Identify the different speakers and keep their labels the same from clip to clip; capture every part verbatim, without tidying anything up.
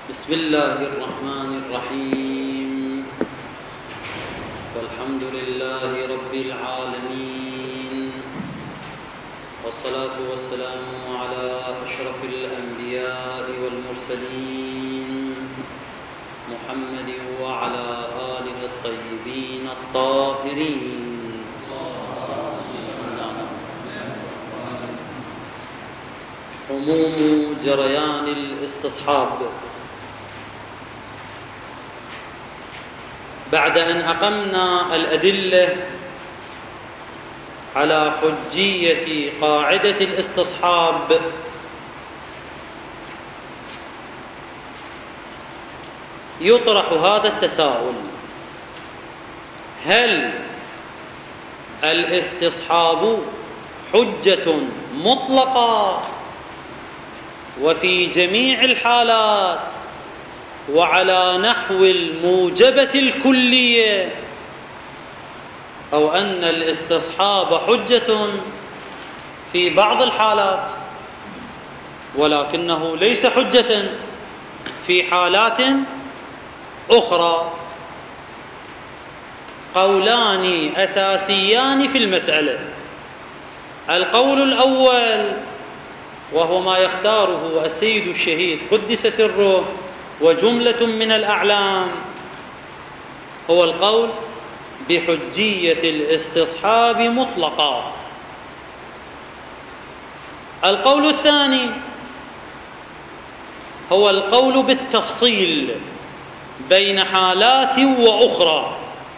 Speaker 1: بسم الله الرحمن الرحيم. والحمد لله رب العالمين، والصلاة والسلام على أشرف الأنبياء والمرسلين محمد وعلى آله الطيبين الطاهرين. عموم جريان الاستصحاب. بعد أن أقمنا الأدلة على حجية قاعدة الاستصحاب، يطرح هذا التساؤل: هل الاستصحاب حجة مطلقة وفي جميع الحالات وعلى نحو الموجبة الكلية، أو أن الاستصحاب حجة في بعض الحالات ولكنه ليس حجة في حالات أخرى؟ قولان أساسيان في المسألة. القول الأول، وهو ما يختاره السيد الشهيد قدس سره وجملة من الأعلام، هو القول بحجية الاستصحاب مطلقا. القول الثاني هو القول بالتفصيل بين حالات وأخرى،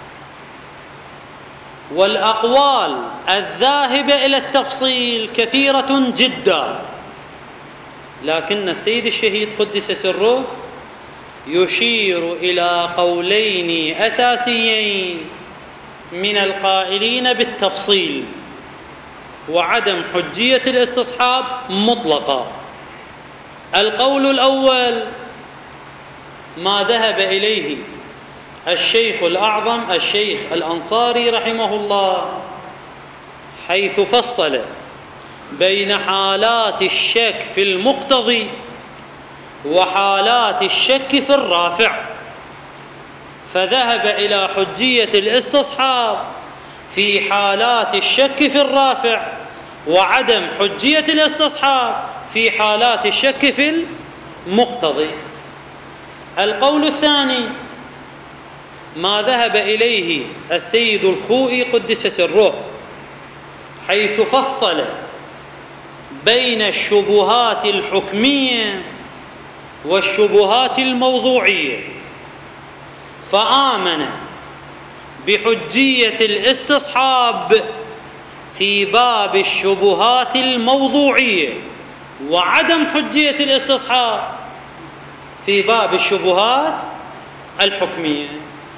Speaker 1: والأقوال الذاهبة إلى التفصيل كثيرة جدا، لكن السيد الشهيد قدس سره يشير إلى قولين أساسيين من القائلين بالتفصيل وعدم حجية الاستصحاب مطلقا. القول الأول ما ذهب إليه الشيخ الأعظم الشيخ الأنصاري رحمه الله، حيث فصل بين حالات الشك في المقتضي وحالات الشك في الرافع، فذهب إلى حجية الاستصحاب في حالات الشك في الرافع وعدم حجية الاستصحاب في حالات الشك في المقتضي. القول الثاني ما ذهب إليه السيد الخوئي قدس سره، حيث فصل بين الشبهات الحكمية والشبهات الموضوعية، فآمن بحجية الاستصحاب في باب الشبهات الموضوعية وعدم حجية الاستصحاب في باب الشبهات الحكمية.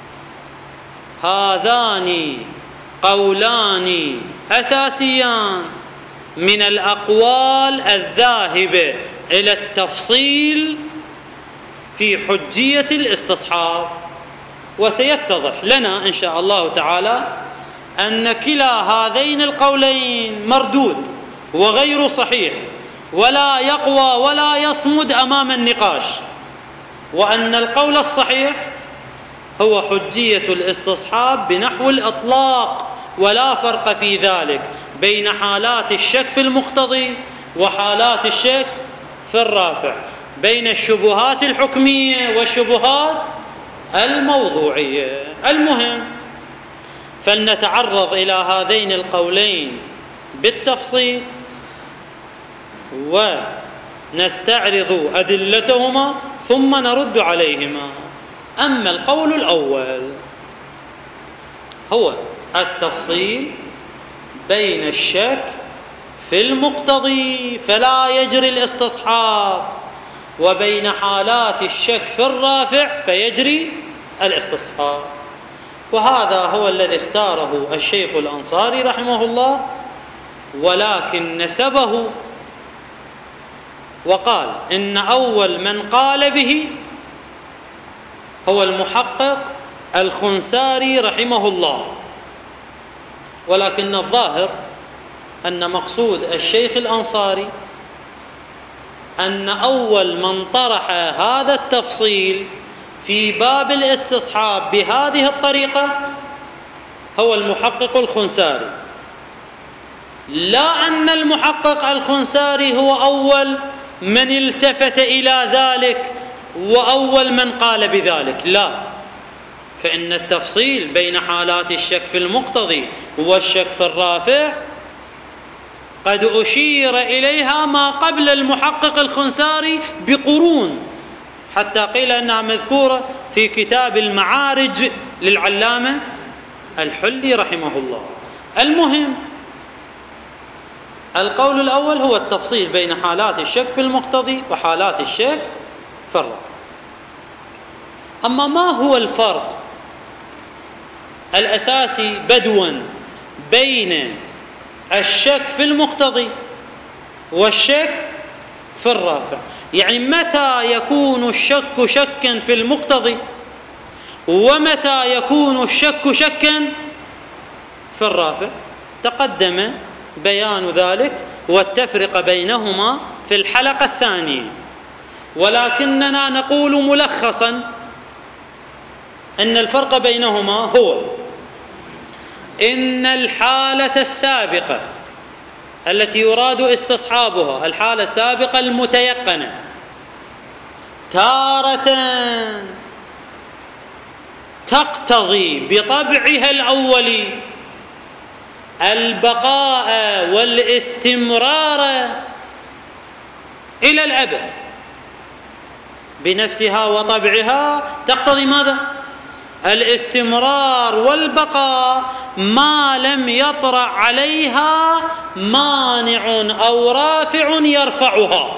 Speaker 1: هذان قولان أساسيان من الأقوال الذاهبة إلى التفصيل في حجية الاستصحاب، وسيتضح لنا إن شاء الله تعالى أن كلا هذين القولين مردود وغير صحيح ولا يقوى ولا يصمد أمام النقاش، وأن القول الصحيح هو حجية الاستصحاب بنحو الإطلاق، ولا فرق في ذلك بين حالات الشك في المقتضي وحالات الشك في الرافع، بين الشبهات الحكمية والشبهات الموضوعية. المهم فلنتعرض إلى هذين القولين بالتفصيل ونستعرض أدلتهما ثم نرد عليهما. أما القول الأول هو التفصيل بين الشك في المقتضي فلا يجري الاستصحاب، وبين حالات الشك في الرافع فيجري الاستصحاب، وهذا هو الذي اختاره الشيخ الأنصاري رحمه الله، ولكن نسبه وقال إن أول من قال به هو المحقق الخنساري رحمه الله، ولكن الظاهر أن مقصود الشيخ الأنصاري أن أول من طرح هذا التفصيل في باب الاستصحاب بهذه الطريقة هو المحقق الخنساري، لا أن المحقق الخنساري هو أول من التفت إلى ذلك وأول من قال بذلك، لا، فإن التفصيل بين حالات الشك في المقتضي والشك في الرافع قد أشير إليها ما قبل المحقق الخنساري بقرون، حتى قيل أنها مذكورة في كتاب المعارج للعلامة الحلي رحمه الله. المهم، القول الأول هو التفصيل بين حالات الشك في المقتضي وحالات الشك في الرافع. أما ما هو الفرق الأساسي بدوا بين الشك في المقتضي والشك في الرافع؟ يعني متى يكون الشك شكا في المقتضي ومتى يكون الشك شكا في الرافع؟ تقدم بيان ذلك والتفرقة بينهما في الحلقة الثانية، ولكننا نقول ملخصا أن الفرق بينهما هو إن الحالة السابقة التي يراد استصحابها، الحالة السابقة المتيقنة، تارة تقتضي بطبعها الأولي البقاء والاستمرار إلى الأبد بنفسها وطبعها، تقتضي ماذا؟ الاستمرار والبقاء ما لم يطرأ عليها مانع أو رافع يرفعها،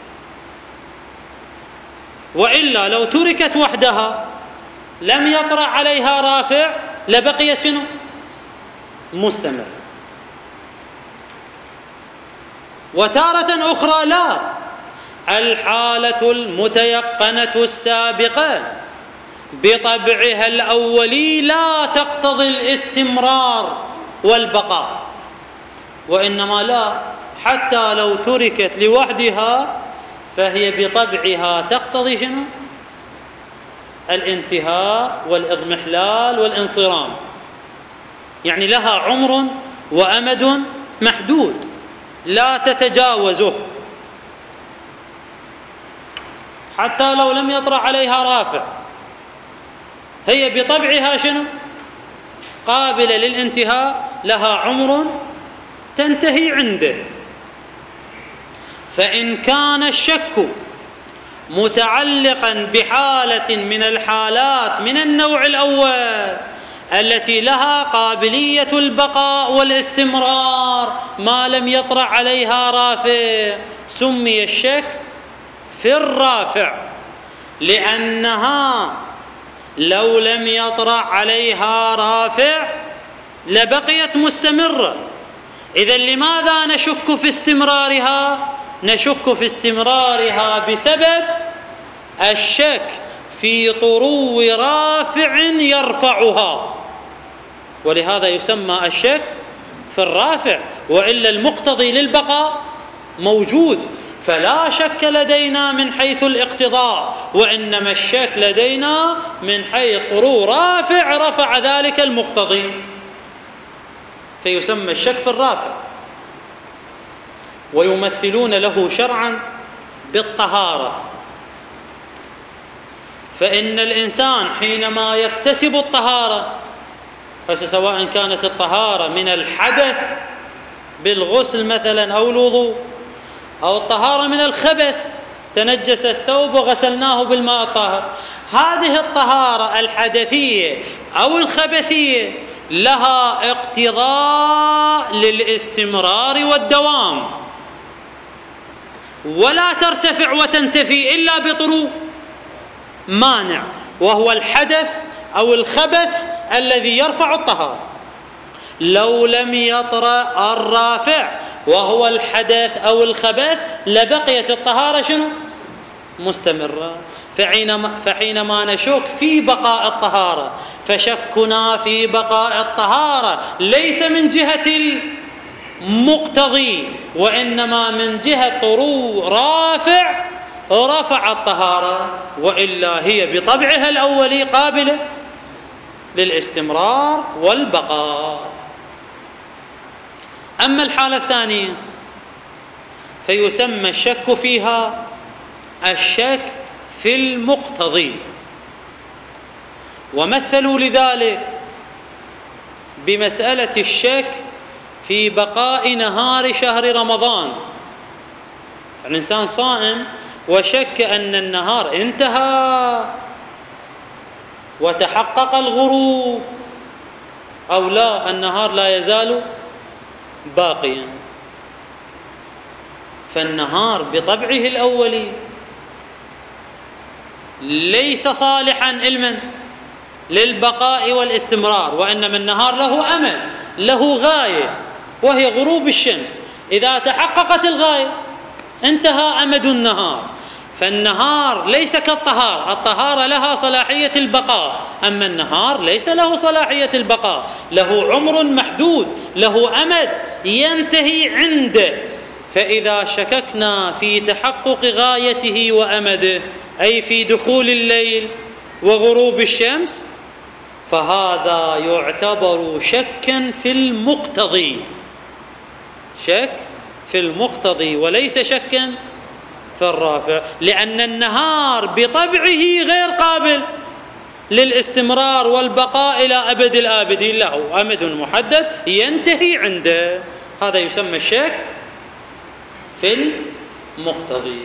Speaker 1: وإلا لو تركت وحدها لم يطرأ عليها رافع لبقيت شنو؟ مستمر. وتارة أخرى لا، الحالة المتيقنة السابقة بطبعها الأولي لا تقتضي الاستمرار والبقاء، وإنما لا، حتى لو تركت لوحدها فهي بطبعها تقتضي شنو؟ الانتهاء والإضمحلال والانصرام، يعني لها عمر وأمد محدود لا تتجاوزه، حتى لو لم يطرأ عليها رافع هي بطبعها شنو؟ قابلة للانتهاء، لها عمر تنتهي عنده. فإن كان الشك متعلقا بحالة من الحالات من النوع الأول التي لها قابلية البقاء والاستمرار ما لم يطرأ عليها رافع، سمي الشك في الرافع، لأنها لو لم يطرأ عليها رافع لبقيت مستمرة. إذن لماذا نشك في استمرارها؟ نشك في استمرارها بسبب الشك في طرو رافع يرفعها، ولهذا يسمى الشك في الرافع، وإلا المقتضي للبقاء موجود، فلا شك لدينا من حيث الاقتضاء، وإنما الشك لدينا من حيث طرو رافع رفع ذلك المقتضي، فيسمى الشك في الرافع. ويمثلون له شرعا بالطهارة، فإن الإنسان حينما يكتسب الطهارة، فسواء كانت الطهارة من الحدث بالغسل مثلا أو الوضوء، أو الطهارة من الخبث تنجس الثوب وغسلناه بالماء الطاهر، هذه الطهارة الحدثية أو الخبثية لها اقتضاء للاستمرار والدوام، ولا ترتفع وتنتفي إلا بطرو مانع، وهو الحدث أو الخبث الذي يرفع الطهارة. لو لم يطرأ الرافع وهو الحدث أو الخبث لبقيت الطهارة شنو؟ مستمرة. فحينما, فحينما نشك في بقاء الطهارة، فشكنا في بقاء الطهارة ليس من جهة مقتضي، وإنما من جهة طرو رافع رفع الطهارة، وإلا هي بطبعها الأولي قابلة للاستمرار والبقاء. أما الحالة الثانية فيسمى الشك فيها الشك في المقتضي، ومثلوا لذلك بمسألة الشك في بقاء نهار شهر رمضان. الإنسان صائم وشك أن النهار انتهى وتحقق الغروب، أو لا، النهار لا يزال باقيا، فالنهار بطبعه الأولي ليس صالحا علما للبقاء والاستمرار، وإنما النهار له أمد، له غاية، وهي غروب الشمس. إذا تحققت الغاية انتهى أمد النهار. فالنهار ليس كالطهارة، الطهارة لها صلاحية البقاء، أما النهار ليس له صلاحية البقاء، له عمر محدود، له أمد ينتهي عنده. فإذا شككنا في تحقق غايته وأمده، أي في دخول الليل وغروب الشمس، فهذا يعتبر شكا في المقتضي، شك في المقتضي وليس شكا في الرافع، لأن النهار بطبعه غير قابل للاستمرار والبقاء إلى أبد الآبدين، له أمد محدد ينتهي عنده. هذا يسمى الشك في المقتضي.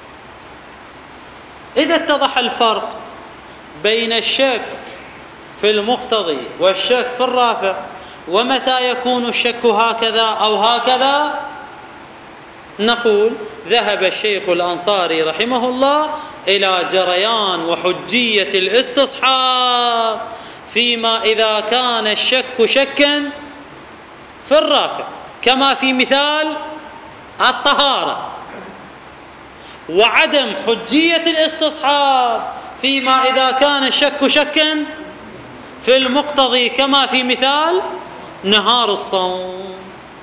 Speaker 1: إذا اتضح الفرق بين الشك في المقتضي والشك في الرافع، ومتى يكون الشك هكذا أو هكذا، نقول ذهب الشيخ الأنصاري رحمه الله إلى جريان وحجية الاستصحاب فيما إذا كان الشك شكا في الرافع، كما في مثال الطهارة، وعدم حجية الاستصحاب فيما إذا كان الشك شكا في المقتضي، كما في مثال نهار الصوم.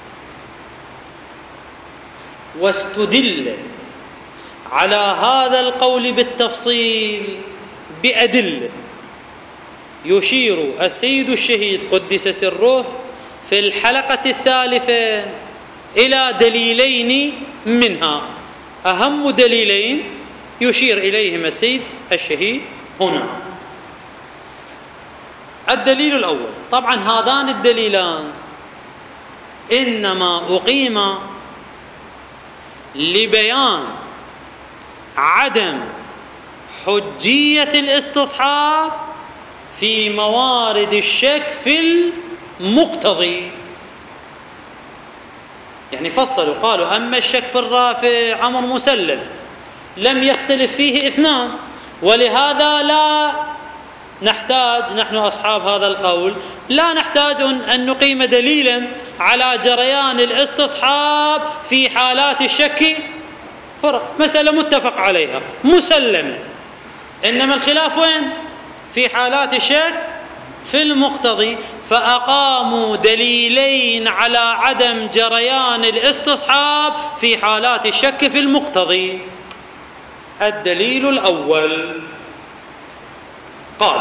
Speaker 1: واستدل على هذا القول بالتفصيل بأدلة يشير السيد الشهيد قدس سره في الحلقة الثالثة إلى دليلين منها، أهم دليلين يشير إليهما السيد الشهيد هنا. الدليل الأول، طبعا هذان الدليلان إنما أقيما لبيان عدم حجية الاستصحاب في موارد الشك في المقتضي. يعني فصلوا قالوا أما الشك في الرافع أمر مسلم لم يختلف فيه اثنان، ولهذا لا نحتاج نحن أصحاب هذا القول لا نحتاج أن نقيم دليلا على جريان الاستصحاب في حالات الشك، فرق مسألة متفق عليها مسلمة. إنما الخلاف وين؟ في حالات الشك في المقتضي، فأقاموا دليلين على عدم جريان الاستصحاب في حالات الشك في المقتضي. الدليل الأول قال: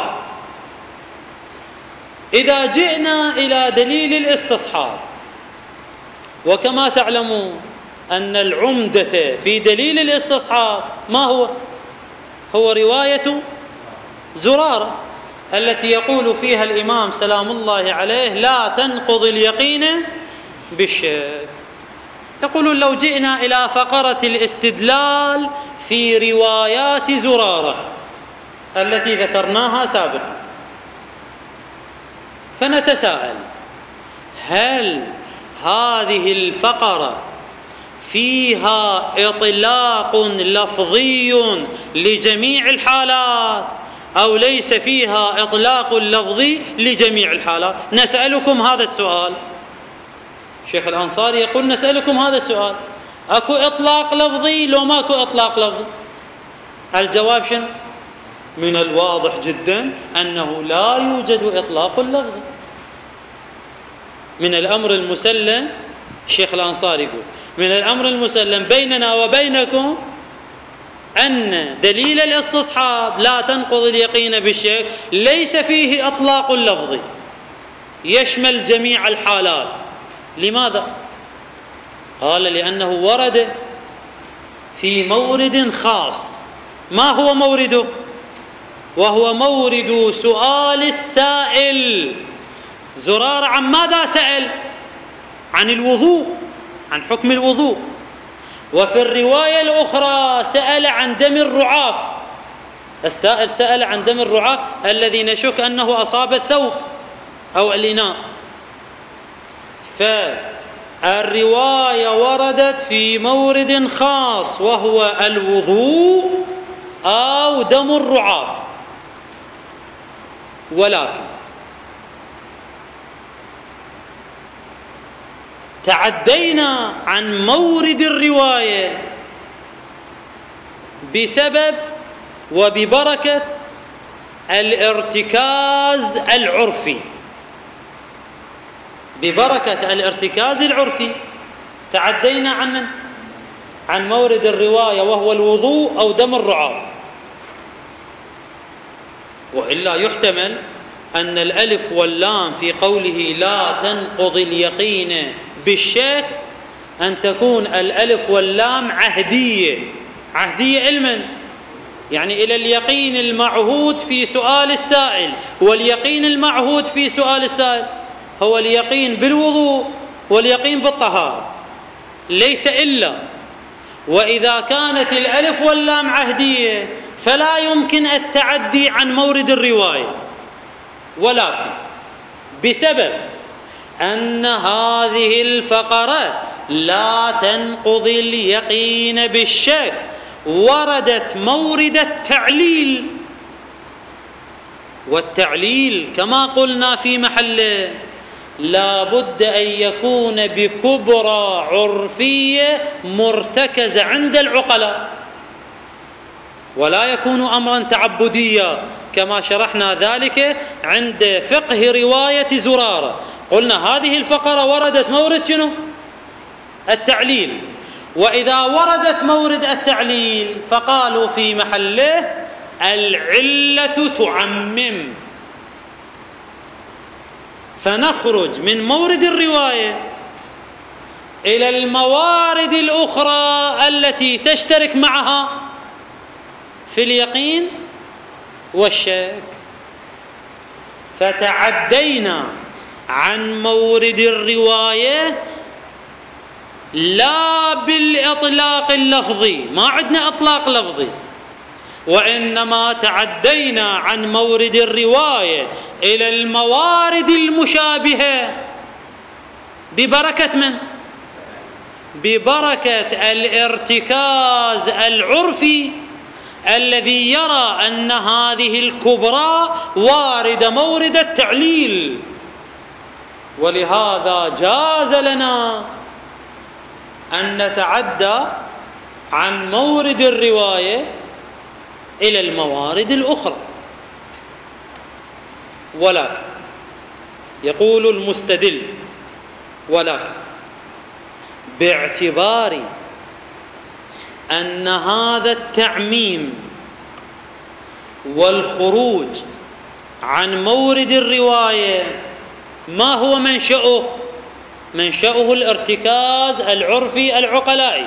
Speaker 1: إذا جئنا إلى دليل الاستصحاب، وكما تعلمون أن العمدة في دليل الاستصحاب ما هو؟ هو رواية زرارة التي يقول فيها الإمام سلام الله عليه: لا تنقض اليقين بالشك. يقولون لو جئنا إلى فقرة الاستدلال في روايات زرارة التي ذكرناها سابقا، فنتساءل: هل هذه الفقرة فيها إطلاق لفظي لجميع الحالات أو ليس فيها إطلاق لفظي لجميع الحالات؟ نسألكم هذا السؤال. الشيخ الأنصاري يقول: نسألكم هذا السؤال، أكو إطلاق لفظي لو ماكو إطلاق لفظي؟ الجواب شنو؟ من الواضح جدا أنه لا يوجد إطلاق لفظي. من الأمر المسلم الشيخ الأنصاري يقول من الأمر المسلم بيننا وبينكم أن دليل الاستصحاب لا تنقض اليقين بالشيء ليس فيه إطلاق لفظي يشمل جميع الحالات. لماذا؟ قال لأنه ورد في مورد خاص. ما هو مورده؟ وهو مورد سؤال السائل. زرارة عن ماذا سأل؟ عن الوضوء، عن حكم الوضوء. وفي الرواية الأخرى سأل عن دم الرعاف. السائل سأل عن دم الرعاف الذي نشك أنه أصاب الثوب أو الإناء. فالرواية وردت في مورد خاص وهو الوضوء أو دم الرعاف. ولكن تعدينا عن مورد الرواية بسبب وببركة الارتكاز العرفي. ببركة الارتكاز العرفي تعدينا عن من؟ عن مورد الرواية وهو الوضوء أو دم الرعاف. وإلا يحتمل أن الألف واللام في قوله لا تنقض اليقين بالشك أن تكون الألف واللام عهدية. عهدية علما يعني إلى اليقين المعهود في سؤال السائل. واليقين المعهود في سؤال السائل هو اليقين بالوضوء واليقين بالطهارة، ليس إلا. وإذا كانت الألف واللام عهدية فلا يمكن التعدي عن مورد الرواية. ولكن بسبب أن هذه الفقرة لا تنقض اليقين بالشك وردت مورد التعليل. والتعليل كما قلنا في محله لا بد أن يكون بكبرى عرفية مرتكزة عند العقلاء، ولا يكون أمرا تعبديا كما شرحنا ذلك عند فقه رواية زرارة. قلنا هذه الفقرة وردت مورد شنو؟ التعليل. وإذا وردت مورد التعليل فقالوا في محله العلة تعمم. فنخرج من مورد الرواية إلى الموارد الأخرى التي تشترك معها في اليقين والشك. فتعدينا عن مورد الرواية لا بالإطلاق اللفظي، ما عندنا إطلاق لفظي، وإنما تعدينا عن مورد الرواية إلى الموارد المشابهة ببركة من؟ ببركة الارتكاز العرفي الذي يرى أن هذه الكبرى وارد مورد التعليل. ولهذا جاز لنا أن نتعدى عن مورد الرواية إلى الموارد الأخرى. ولكن يقول المستدل ولكن باعتبار أن هذا التعميم والخروج عن مورد الرواية ما هو منشأه؟ منشأه الارتكاز العرفي العقلائي.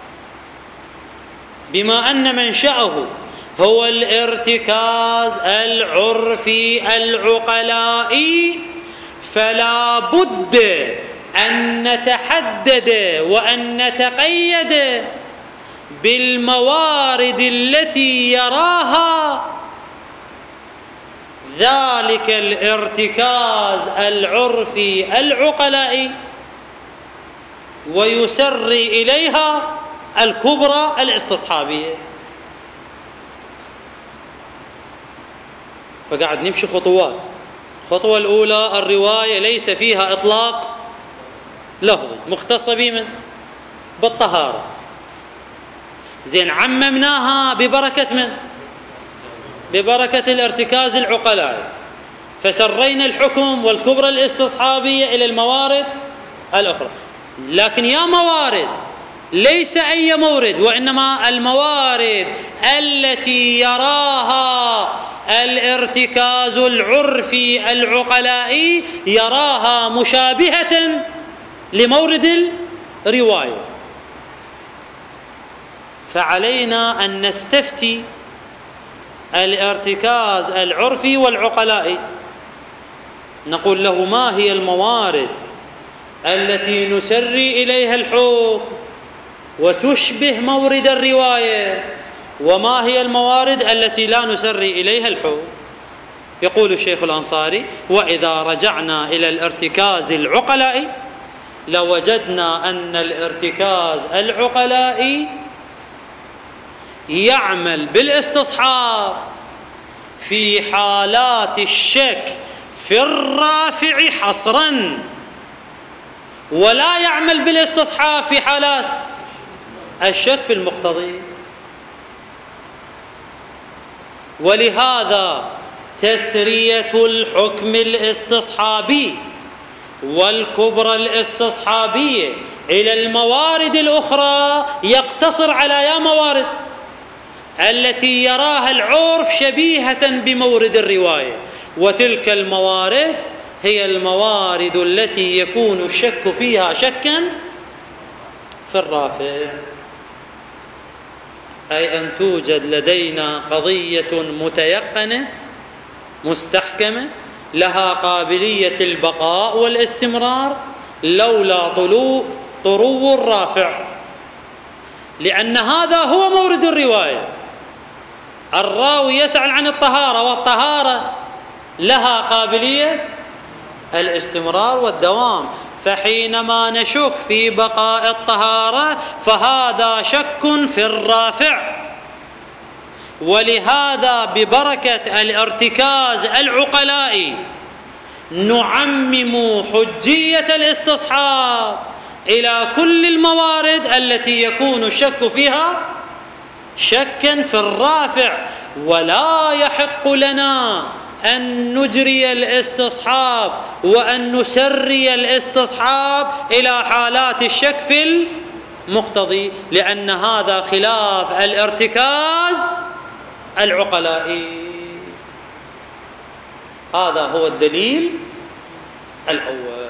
Speaker 1: بما أن منشأه هو الارتكاز العرفي العقلائي فلا بد أن نتحدد وأن نتقيد بالموارد التي يراها ذلك الارتكاز العرفي العقلائي ويسري إليها الكبرى الاستصحابية. فقاعد نمشي خطوات. الخطوة الأولى الرواية ليس فيها إطلاق لفظي، مختصة بمن؟ بالطهارة. زين عممناها ببركة من؟ ببركة الارتكاز العقلائي، فسرينا الحكم والكبرى الاستصحابية إلى الموارد الأخرى. لكن يا موارد، ليس أي مورد، وإنما الموارد التي يراها الارتكاز العرفي العقلائي يراها مشابهة لمورد الرواية، فعلينا أن نستفتي الارتكاز العرفي والعقلائي، نقول له: ما هي الموارد التي نسري إليها الحكم وتشبه مورد الرواية، وما هي الموارد التي لا نسري إليها الحكم؟ يقول الشيخ الأنصاري: وإذا رجعنا إلى الارتكاز العقلائي لوجدنا أن الارتكاز العقلائي يعمل بالاستصحاب في حالات الشك في الرافع حصرا، ولا يعمل بالاستصحاب في حالات الشك في المقتضي. ولهذا تسرية الحكم الاستصحابي والكبرى الاستصحابية إلى الموارد الأخرى يقتصر على يا موارد التي يراها العرف شبيهة بمورد الرواية، وتلك الموارد هي الموارد التي يكون الشك فيها شكا في الرافع، أي أن توجد لدينا قضية متيقنة مستحكمة لها قابلية البقاء والاستمرار لولا طلوع طرو الرافع، لأن هذا هو مورد الرواية. الراوي يسأل عن الطهارة، والطهارة لها قابلية الاستمرار والدوام، فحينما نشك في بقاء الطهارة فهذا شك في الرافع. ولهذا ببركة الارتكاز العقلائي نعمم حجية الاستصحاب إلى كل الموارد التي يكون الشك فيها شكا في الرافع، ولا يحق لنا أن نجري الاستصحاب وأن نسري الاستصحاب إلى حالات الشك في المقتضي، لأن هذا خلاف الارتكاز العقلائي. هذا هو الدليل الأول.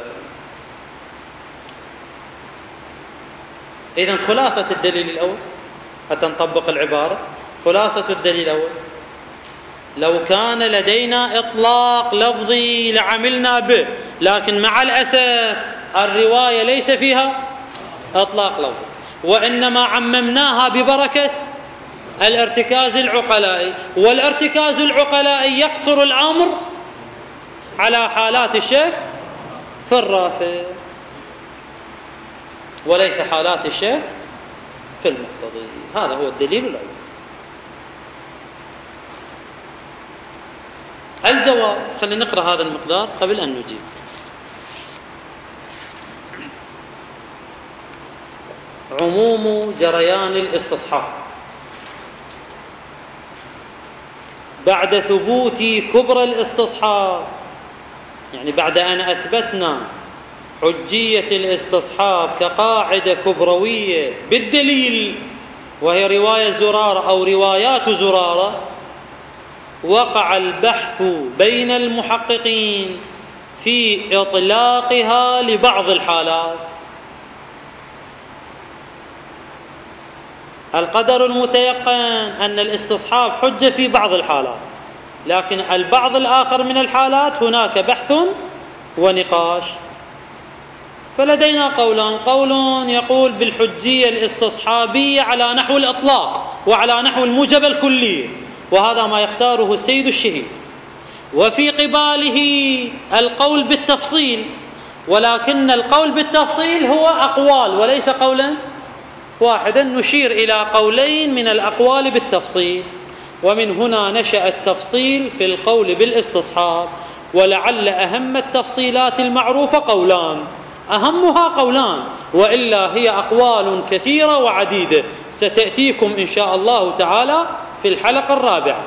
Speaker 1: إذن خلاصة الدليل الأول حتى نطبق العبارة، خلاصة الدليل الأول: لو كان لدينا إطلاق لفظي لعملنا به، لكن مع الأسف الرواية ليس فيها إطلاق لفظي، وإنما عممناها ببركة الارتكاز العقلائي، والارتكاز العقلائي يقصر الأمر على حالات الشك في الرافع وليس حالات الشك في المقتضي. هذا هو الدليل الأول. الجواب، خلينا نقرأ هذا المقدار قبل أن نجيب. عموم جريان الاستصحاب بعد ثبوت كبرى الاستصحاب، يعني بعد أن أثبتنا حجية الاستصحاب كقاعدة كبروية بالدليل وهي رواية زرارة أو روايات زرارة، وقع البحث بين المحققين في إطلاقها لبعض الحالات. القدر المتيقن أن الاستصحاب حجة في بعض الحالات، لكن البعض الآخر من الحالات هناك بحث ونقاش. فلدينا قولان: قول يقول بالحجية الاستصحابية على نحو الإطلاق وعلى نحو الموجب الكلي، وهذا ما يختاره السيد الشهيد، وفي قباله القول بالتفصيل، ولكن القول بالتفصيل هو أقوال وليس قولا واحدا، نشير إلى قولين من الأقوال بالتفصيل، ومن هنا نشأ التفصيل في القول بالاستصحاب. ولعل أهم التفصيلات المعروفة قولان، أهمها قولان، وإلا هي أقوال كثيرة وعديدة ستأتيكم إن شاء الله تعالى في الحلقة الرابعة.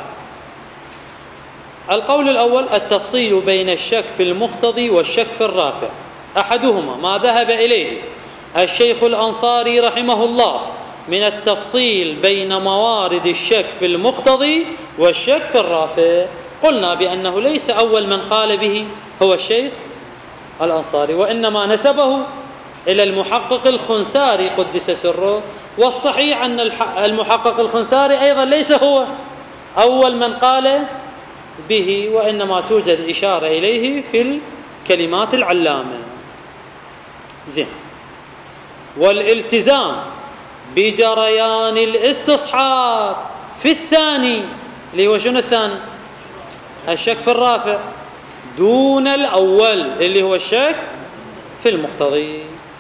Speaker 1: القول الأول: التفصيل بين الشك في المقتضي والشك في الرافع. أحدهما ما ذهب إليه الشيخ الأنصاري رحمه الله من التفصيل بين موارد الشك في المقتضي والشك في الرافع. قلنا بأنه ليس أول من قال به هو الشيخ الأنصاري، وإنما نسبه إلى المحقق الخنساري قدس سره، والصحيح أن المحقق الخنساري أيضا ليس هو أول من قال به، وإنما توجد إشارة إليه في الكلمات العلامة. زين. والالتزام بجريان الاستصحاب في الثاني، اللي هو شنو الثاني؟ الشك في الرافع، دون الأول اللي هو الشك في المقتضي.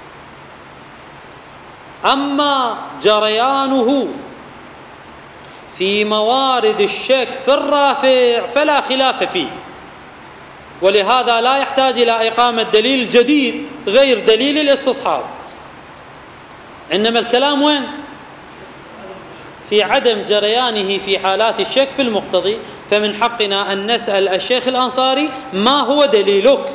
Speaker 1: أما جريانه في موارد الشك في الرافع فلا خلاف فيه، ولهذا لا يحتاج إلى إقامة دليل جديد غير دليل الاستصحاب. إنما الكلام وين؟ في عدم جريانه في حالات الشك في المقتضي، فمن حقنا أن نسأل الشيخ الأنصاري ما هو دليلك.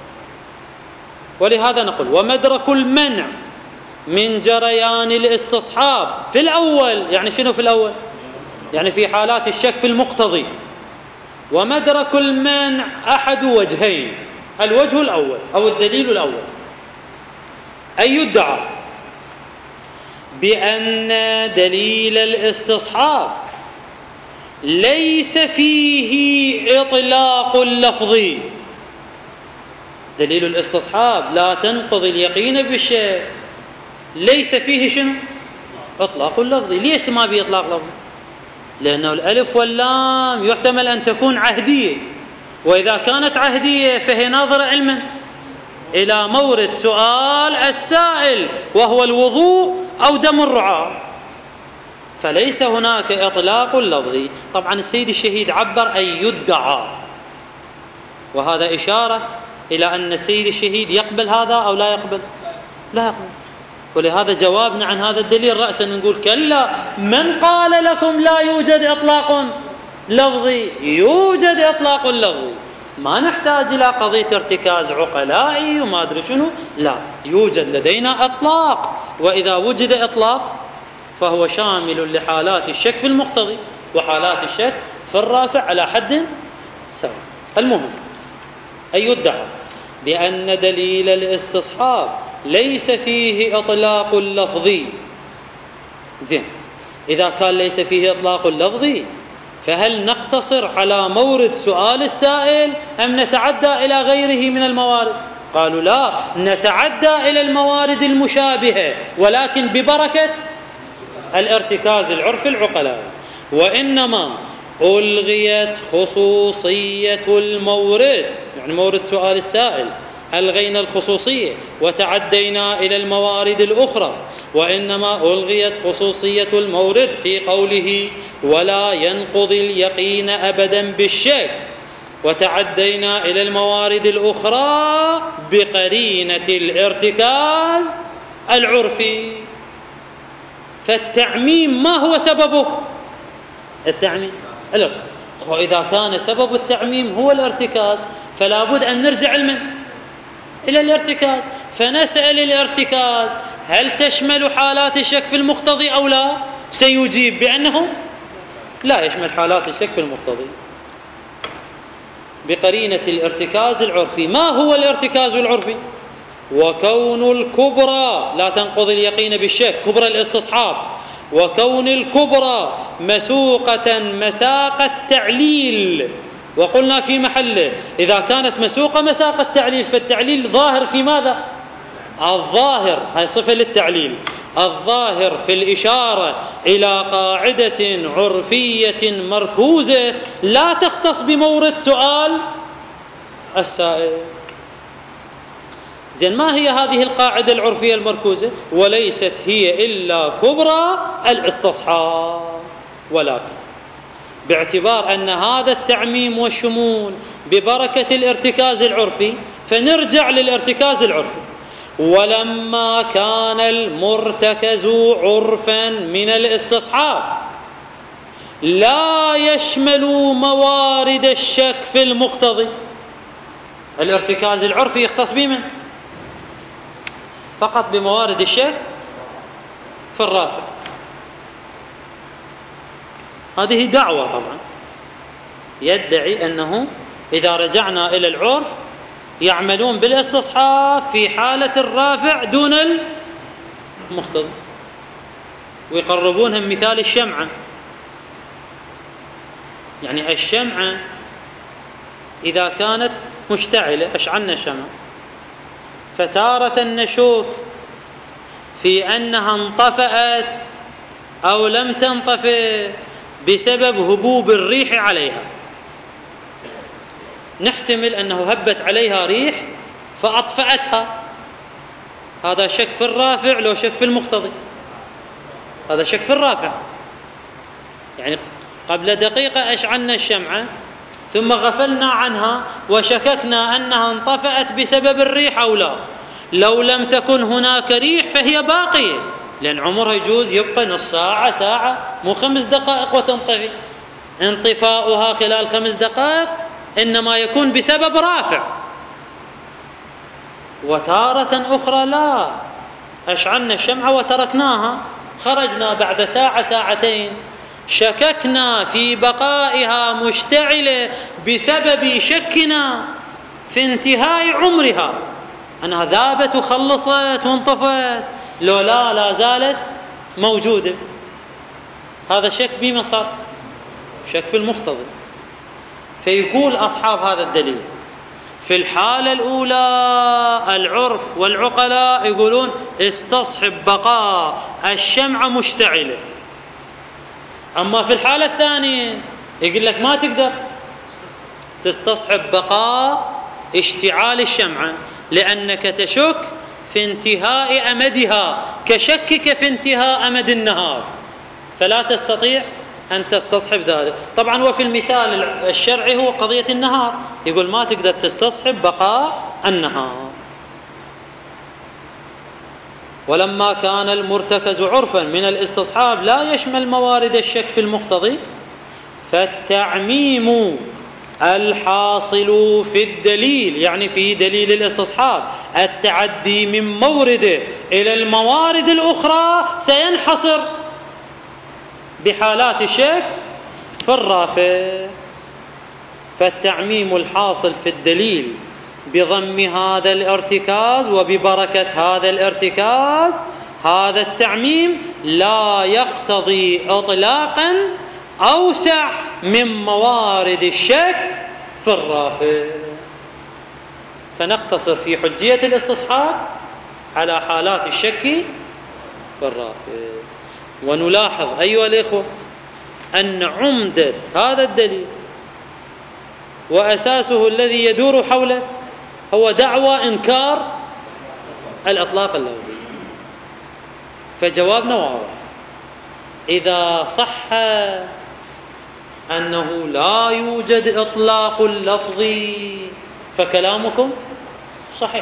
Speaker 1: ولهذا نقول: ومدرك المنع من جريان الاستصحاب في الأول، يعني شنو في الأول؟ يعني في حالات الشك في المقتضي. ومدرك المنع أحد وجهين: الوجه الأول أو الدليل الأول أن يدعى بأن دليل الاستصحاب ليس فيه إطلاق لفظي. دليل الاستصحاب لا تنقضي اليقين بالشيء، ليس فيه شنو؟ إطلاق لفظي. ليش ما فيه إطلاق لفظي؟ لأنه الألف واللام يحتمل أن تكون عهدية، وإذا كانت عهدية فهي ناظرة علما إلى مورد سؤال السائل وهو الوضوء أو دم الرعاة، فليس هناك إطلاق لفظي. طبعا السيد الشهيد عبر أن يدعى، وهذا إشارة إلى أن السيد الشهيد يقبل هذا أو لا يقبل؟ لا يقبل. ولهذا جوابنا عن هذا الدليل رأسا نقول: كلا، من قال لكم لا يوجد إطلاق لفظي؟ يوجد إطلاق لفظي، ما نحتاج إلى قضية ارتكاز عقلائي وما أدري شنو، لا، يوجد لدينا إطلاق. وإذا وجد إطلاق فهو شامل لحالات الشك في المقتضي وحالات الشك في الرافع على حد سواء. المهم أن يدعى بأن دليل الاستصحاب ليس فيه إطلاق لفظي. زين، إذا كان ليس فيه إطلاق لفظي فهل نقتصر على مورد سؤال السائل أم نتعدى إلى غيره من الموارد؟ قالوا: لا، نتعدى إلى الموارد المشابهة، ولكن ببركة الارتكاز العرفي العقلاء. وإنما ألغيت خصوصية المورد، يعني مورد سؤال السائل، ألغينا الخصوصية وتعدينا إلى الموارد الأخرى. وإنما ألغيت خصوصية المورد في قوله: ولا ينقضي اليقين أبدا بالشك، وتعدينا إلى الموارد الأخرى بقرينة الارتكاز العرفي. فالتعميم ما هو سببه؟ التعميم الارتكاز. وإذا كان سبب التعميم هو الارتكاز فلا بد أن نرجع لمن؟ إلى الارتكاز. فنسأل الارتكاز: هل تشمل حالات الشك في المقتضي أو لا؟ سيجيب بأنه لا يشمل حالات الشك في المقتضي بقرينة الارتكاز العرفي. ما هو الارتكاز العرفي؟ وكون الكبرى لا تنقضي اليقين بالشك، كبرى الاستصحاب، وكون الكبرى مسوقة مساق التعليل. وقلنا في محله: إذا كانت مسوقة مساق التعليل فالتعليل ظاهر في ماذا؟ الظاهر، هاي صفة للتعليل، الظاهر في الإشارة إلى قاعدة عرفية مركوزة لا تختص بمورد سؤال السائل. زين، ما هي هذه القاعدة العرفية المركوزة؟ وليست هي إلا كبرى الاستصحاب. ولكن باعتبار أن هذا التعميم والشمول ببركة الارتكاز العرفي فنرجع للارتكاز العرفي. ولما كان المرتكز عرفا من الاستصحاب لا يشمل موارد الشك في المقتضي، الارتكاز العرفي يختص بمن؟ فقط بموارد الشك في الرافع. هذه دعوة طبعا، يدعي أنه إذا رجعنا إلى العرف يعملون بالاستصحاب في حالة الرافع دون المقتضي، ويقربونها مثال الشمعة. يعني الشمعة إذا كانت مشتعلة، أشعلنا الشمعة، فتارة نشك في أنها انطفأت أو لم تنطفئ بسبب هبوب الريح عليها. نحتمل أنه هبت عليها ريح فأطفأتها، هذا شك في الرافع لو شك في المقتضي، هذا شك في الرافع. يعني قبل دقيقة أشعلنا الشمعة ثم غفلنا عنها وشككنا أنها انطفأت بسبب الريح أو لا. لو لم تكن هناك ريح فهي باقية، لأن عمرها يجوز يبقى نص ساعة ساعة، مو خمس دقائق وتنطفي. انطفاؤها خلال خمس دقائق إنما يكون بسبب رافع. وتارة أخرى لا، أشعلنا الشمعة وتركناها، خرجنا بعد ساعة ساعتين، شككنا في بقائها مشتعلة بسبب شكنا في انتهاء عمرها، أنها ذابت وخلصت وانطفت، لو لا لا زالت موجودة. هذا شك بما صار شك في المقتضي. فيقول أصحاب هذا الدليل في الحالة الأولى العرف والعقلاء يقولون استصحب بقاء الشمعة مشتعلة، أما في الحالة الثانية يقول لك ما تقدر تستصحب بقاء اشتعال الشمعة، لأنك تشك في انتهاء أمدها كشكك في انتهاء أمد النهار، فلا تستطيع أن تستصحب ذلك. طبعا وفي المثال الشرعي هو قضية النهار، يقول ما تقدر تستصحب بقاء النهار. ولما كان المرتكز عرفا من الاستصحاب لا يشمل موارد الشك في المقتضي، فالتعميم الحاصل في الدليل، يعني في دليل الاستصحاب، التعدي من مورده إلى الموارد الأخرى سينحصر بحالات الشك في الرافع. فالتعميم الحاصل في الدليل بضم هذا الارتكاز وببركة هذا الارتكاز، هذا التعميم لا يقتضي إطلاقا أوسع من موارد الشك في الرافع. فنقتصر في حجية الاستصحاب على حالات الشك في الرافع. ونلاحظ أيها الإخوة أن عمدة هذا الدليل وأساسه الذي يدور حوله هو دعوى إنكار الإطلاق اللفظي. فجوابنا واضح، إذا صح أنه لا يوجد إطلاق لفظي فكلامكم صحيح،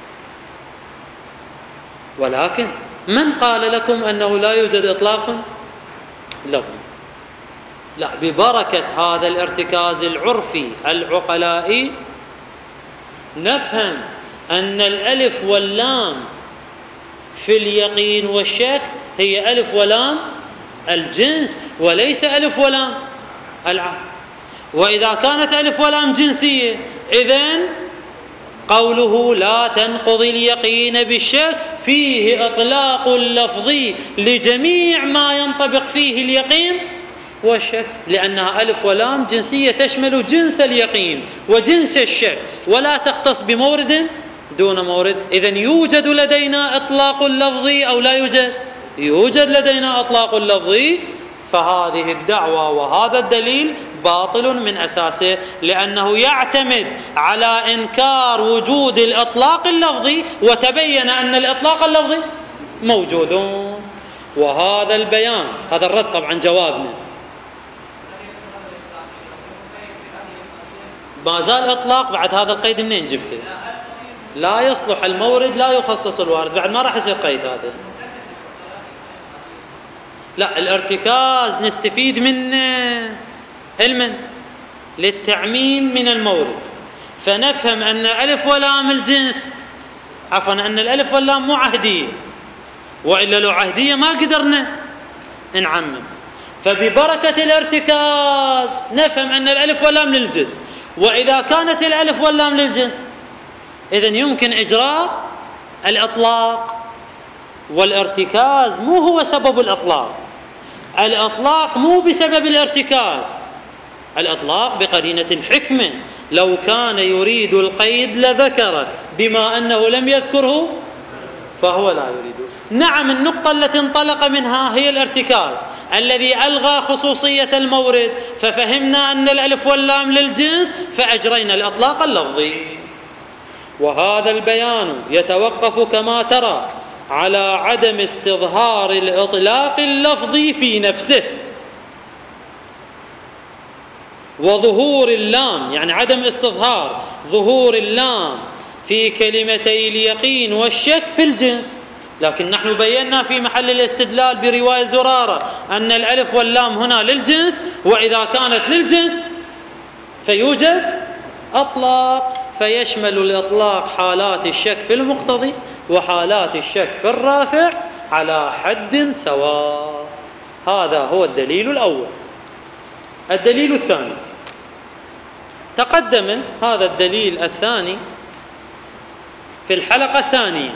Speaker 1: ولكن من قال لكم أنه لا يوجد إطلاق لفظي؟ لا، ببركة هذا الارتكاز العرفي العقلائي نفهم أن الألف واللام في اليقين والشك هي ألف ولام الجنس وليس ألف ولام العهد. وإذا كانت ألف ولام جنسية إذن قوله لا تنقضي اليقين بالشك فيه إطلاق لفظي لجميع ما ينطبق فيه اليقين والشك، لأنها ألف ولام جنسية تشمل جنس اليقين وجنس الشك ولا تختص بمورد دون مورد. إذن يوجد لدينا إطلاق لفظي أو لا يوجد؟ يوجد لدينا إطلاق لفظي. فهذه الدعوة وهذا الدليل باطل من أساسه، لأنه يعتمد على إنكار وجود الإطلاق اللفظي، وتبين أن الإطلاق اللفظي موجود. وهذا البيان، هذا الرد طبعا جوابنا، ما زال إطلاق بعد هذا القيد. منين جبته؟ لا يصلح المورد لا يخصص الوارد، بعد ما راح يصير قيد هذا. لا، الارتكاز نستفيد منه علما للتعميم من المورد، فنفهم أن ألف ولام الجنس عفوا أن الألف واللام مو عهدية، وإلا لو عهدية ما قدرنا نعمم. فببركة الارتكاز نفهم أن الألف واللام للجنس، وإذا كانت الألف واللام للجنس إذن يمكن إجراء الإطلاق. والارتكاز مو هو سبب الإطلاق، الإطلاق مو بسبب الارتكاز، الإطلاق بقرينة الحكمة. لو كان يريد القيد لذكره، بما أنه لم يذكره فهو لا يريده. نعم، النقطة التي انطلق منها هي الارتكاز الذي ألغى خصوصية المورد، ففهمنا أن الألف واللام للجنس فأجرينا الإطلاق اللفظي. وهذا البيان يتوقف كما ترى على عدم استظهار الإطلاق اللفظي في نفسه، وظهور اللام، يعني عدم استظهار ظهور اللام في كلمتي اليقين والشك في الجنس. لكن نحن بينا في محل الاستدلال برواية زرارة أن الألف واللام هنا للجنس، وإذا كانت للجنس فيوجد أطلاق، فيشمل الإطلاق حالات الشك في المقتضي وحالات الشك في الرافع على حد سواء. هذا هو الدليل الأول. الدليل الثاني تقدم هذا الدليل الثاني في الحلقة الثانية،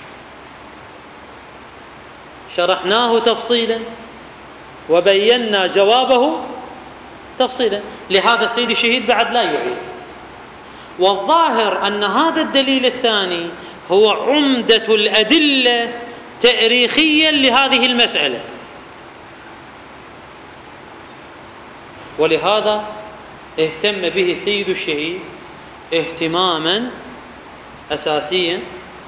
Speaker 1: شرحناه تفصيلا وبينا جوابه تفصيلا، لهذا السيد الشهيد بعد لا يعيد. والظاهر أن هذا الدليل الثاني هو عمدة الأدلة تاريخيا لهذه المسألة، ولهذا اهتم به سيد الشهيد اهتماما أساسيا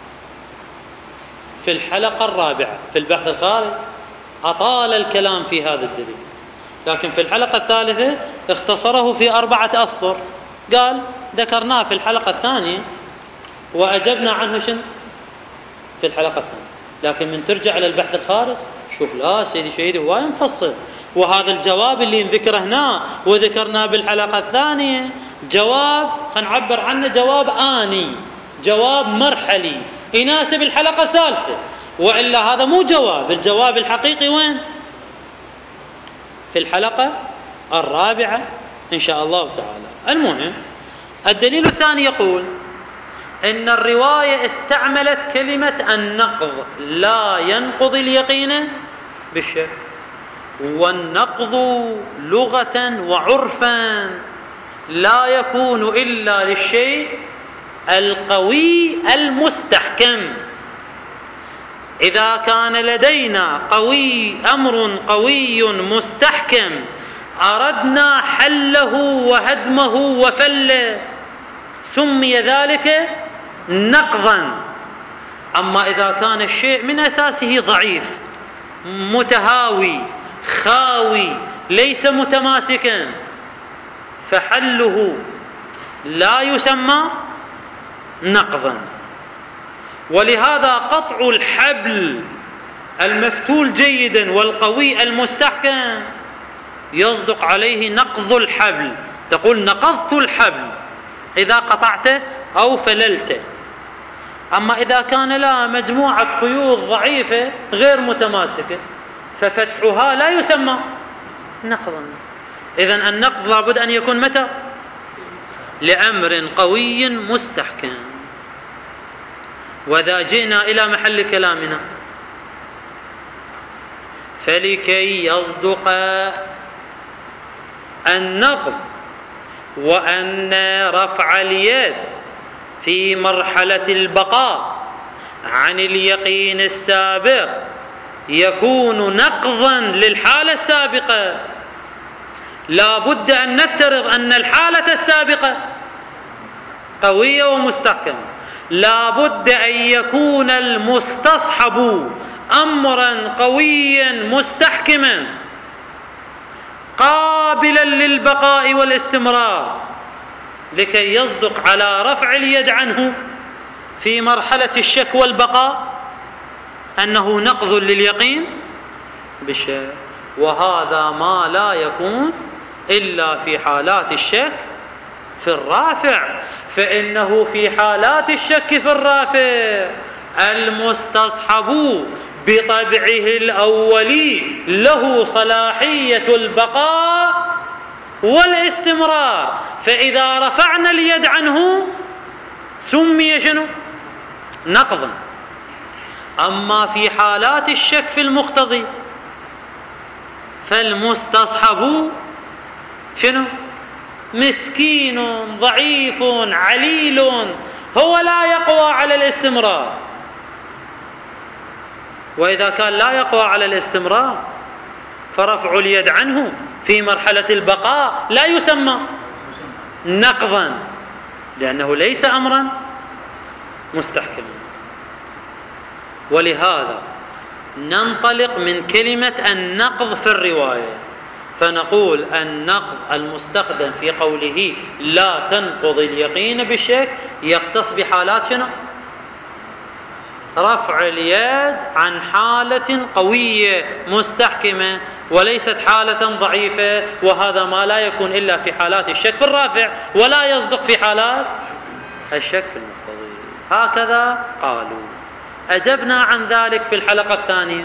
Speaker 1: في الحلقة الرابعة في البحث الخارج. أطال الكلام في هذا الدليل، لكن في الحلقة الثالثة اختصره في أربعة أسطر. قال ذكرناه في الحلقة الثانية وأجبنا عنه شن في الحلقة الثانية، لكن من ترجع على البحث الخارج شوف لا سيدي الشهيد هو ينفصل. وهذا الجواب اللي نذكره هنا وذكرناه بالحلقة الثانية جواب خلينا نعبر عنه جواب آني، جواب مرحلي يناسب الحلقة الثالثة، وإلا هذا مو جواب. الجواب الحقيقي وين؟ في الحلقة الرابعة إن شاء الله تعالى. المهم الدليل الثاني يقول إن الرواية استعملت كلمة النقض، لا ينقض اليقين بالشك. والنقض لغة وعرفا لا يكون إلا للشيء القوي المستحكم. إذا كان لدينا قوي أمر قوي مستحكم أردنا حله وهدمه وفله سمي ذلك نقضا. أما إذا كان الشيء من أساسه ضعيف متهاوي خاوي ليس متماسكا فحله لا يسمى نقضا. ولهذا قطع الحبل المفتول جيدا والقوي المستحكم يصدق عليه نقض الحبل، تقول نقضت الحبل إذا قطعته أو فللته. أما إذا كان لا مجموعة خيوط ضعيفة غير متماسكة ففتحها لا يسمى نقضا. إذن النقض لابد أن يكون متى؟ لأمر قوي مستحكم. وإذا جئنا إلى محل كلامنا فلكي يصدق النقض وأن رفع اليد في مرحلة البقاء عن اليقين السابق يكون نقضا للحالة السابقة، لا بد أن نفترض أن الحالة السابقة قوية ومستحكمة، لا بد أن يكون المستصحب أمرا قويا مستحكما قابلا للبقاء والاستمرار لكي يصدق على رفع اليد عنه في مرحلة الشك والبقاء أنه نقض لليقين بالشك. وهذا ما لا يكون إلا في حالات الشك في الرافع. فإنه في حالات الشك في الرافع المستصحب بطبعه الأولي له صلاحية البقاء والاستمرار، فإذا رفعنا اليد عنه سمي شنو؟ نقضا. أما في حالات الشك في المقتضي فالمستصحب شنو؟ مسكين ضعيف عليل هو لا يقوى على الاستمرار، وإذا كان لا يقوى على الاستمرار فرفع اليد عنه في مرحلة البقاء لا يسمى نقضا، لأنه ليس أمرا مستحكما. ولهذا ننطلق من كلمة النقض في الرواية فنقول النقض المستخدم في قوله لا تنقض اليقين بالشك يختص بحالات شنو؟ رفع اليد عن حالة قوية مستحكمة وليست حالة ضعيفة، وهذا ما لا يكون إلا في حالات الشك في الرافع ولا يصدق في حالات الشك في المقتضي. هكذا قالوا. أجبنا عن ذلك في الحلقة الثانية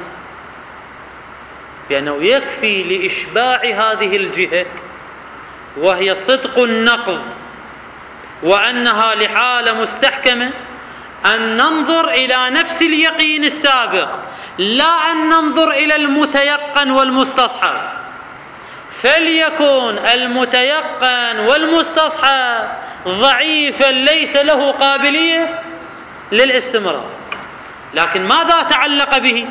Speaker 1: بأنه يكفي لإشباع هذه الجهة وهي صدق النقض وأنها لحالة مستحكمة أن ننظر إلى نفس اليقين السابق لا أن ننظر إلى المتيقن والمستصحب، فليكن المتيقن والمستصحب ضعيفا ليس له قابلية للاستمرار، لكن ماذا تعلق به؟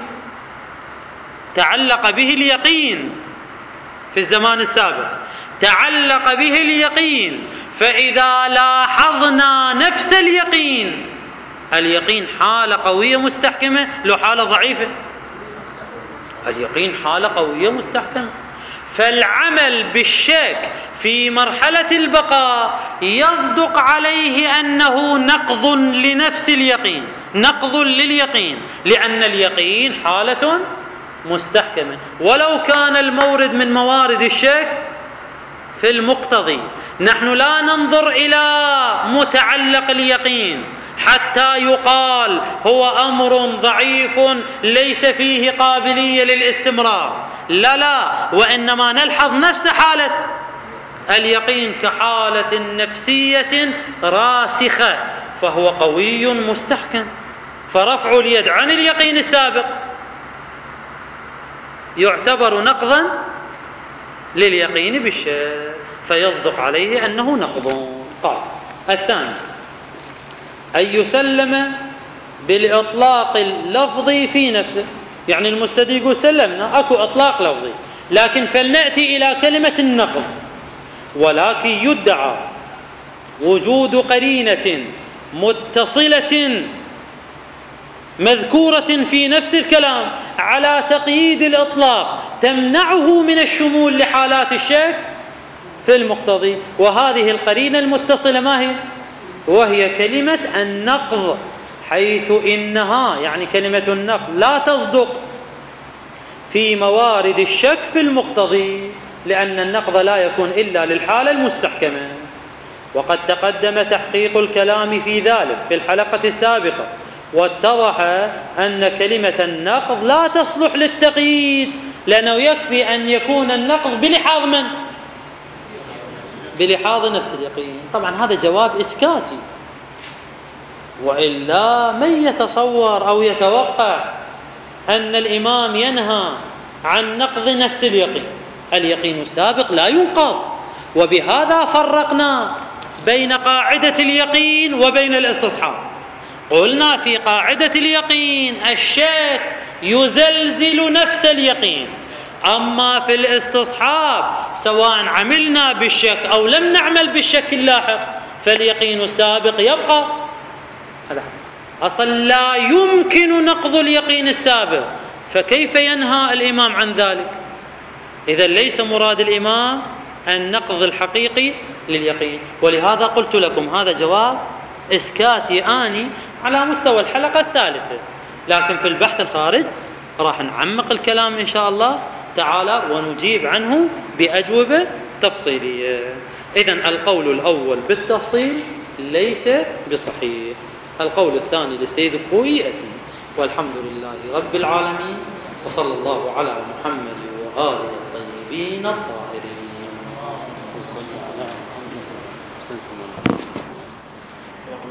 Speaker 1: تعلق به اليقين في الزمان السابق، تعلق به اليقين، فإذا لاحظنا نفس اليقين، اليقين حالة قوية مستحكمة لو حالة ضعيفة؟ اليقين حالة قوية مستحكمة، فالعمل بالشك في مرحلة البقاء يصدق عليه أنه نقض لنفس اليقين، نقض لليقين، لأن اليقين حالة مستحكمة، ولو كان المورد من موارد الشك في المقتضي. نحن لا ننظر إلى متعلق اليقين حتى يقال هو أمر ضعيف ليس فيه قابلية للاستمرار، لا لا، وإنما نلحظ نفس حالة اليقين كحالة نفسية راسخة، فهو قوي مستحكم، فرفع اليد عن اليقين السابق يعتبر نقضا لليقين بالشك فيصدق عليه أنه نقض. قال الثاني أن يسلم بالإطلاق اللفظي في نفسه، يعني المستدل يقول سلمنا أكو إطلاق لفظي، لكن فلنأتي إلى كلمة النقض، ولكن يدعى وجود قرينة متصلة مذكورة في نفس الكلام على تقييد الإطلاق تمنعه من الشمول لحالات الشك في المقتضي، وهذه القرينة المتصلة ما هي؟ وهي كلمة النقض، حيث إنها يعني كلمة النقض لا تصدق في موارد الشك في المقتضي، لأن النقض لا يكون إلا للحالة المستحكمة. وقد تقدم تحقيق الكلام في ذلك في الحلقة السابقة، واتضح أن كلمة النقض لا تصلح للتقييد، لأنه يكفي أن يكون النقض بلحاظ من؟ بلحاظ نفس اليقين. طبعا هذا جواب إسكاتي، وإلا من يتصور أو يتوقع أن الإمام ينهى عن نقض نفس اليقين؟ اليقين السابق لا ينقض، وبهذا فرقنا بين قاعدة اليقين وبين الاستصحاب. قلنا في قاعدة اليقين الشك يزلزل نفس اليقين، أما في الاستصحاب سواء عملنا بالشك أو لم نعمل بالشك اللاحق فاليقين السابق يبقى. أصلا لا يمكن نقض اليقين السابق، فكيف ينهى الإمام عن ذلك؟ إذا ليس مراد الإمام النقض الحقيقي لليقين. ولهذا قلت لكم هذا جواب إسكاتي آني على مستوى الحلقة الثالثة، لكن في البحث الخارج راح نعمق الكلام إن شاء الله تعالى ونجيب عنه بأجوبة تفصيلية. إذن القول الأول بالتفصيل ليس بصحيح. القول الثاني للسيد الخوئي يأتي. والحمد لله رب العالمين، وصلى الله على محمد وآله الطيبين الطاهرين.